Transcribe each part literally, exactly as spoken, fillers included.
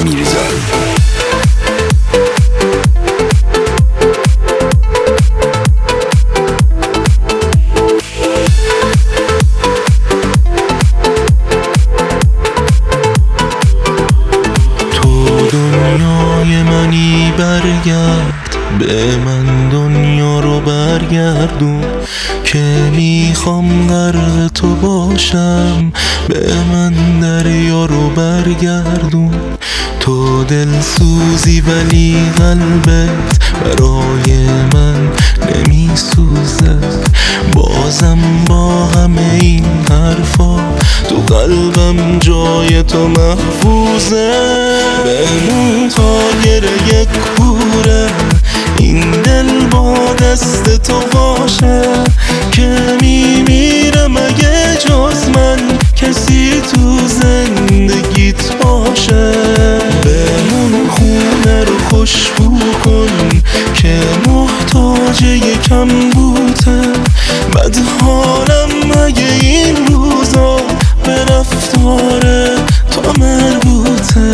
میرزایی. دنیای منی برگرد، به من دنیا رو برگردون که میخوام غرق تو باشم، به من دریا رو برگردون. تو دل سوزی ولی قلبت برای من نمیسوزه، بازم با همه این حرفا تو قلبم جای تو محفوظه. بمون تا گره یک کوره، این دل با دست تو باشه که میمیرم اگه جز من کسی تو زندگیت باشه. بمون خونه رو خوشبو کن که محتاج یکم بوته، بد حالم اگه این روزا به رفتار تو مربوطه.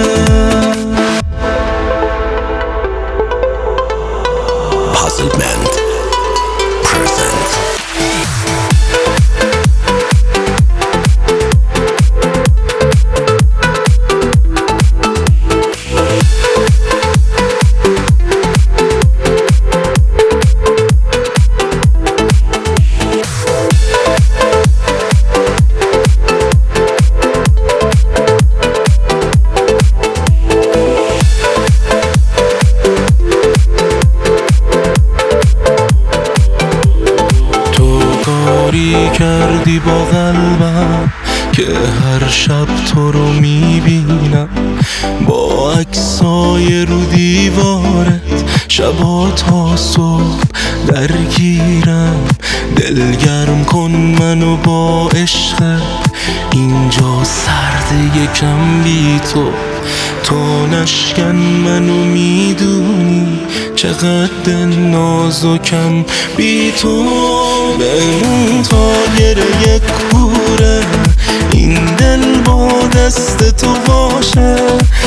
Puzzlement present. کردی با قلبم که هر شب تو رو میبینم، با عکسای رو دیوارت شبا تا صبح درگیرم. دلگرم کن منو با عشقت، اینجا سرد یکم بی تو، تو نشکن منو میدونی چقدر نازکم بی تو. بمون تا گره یک کوره، این دل با دست تو باشه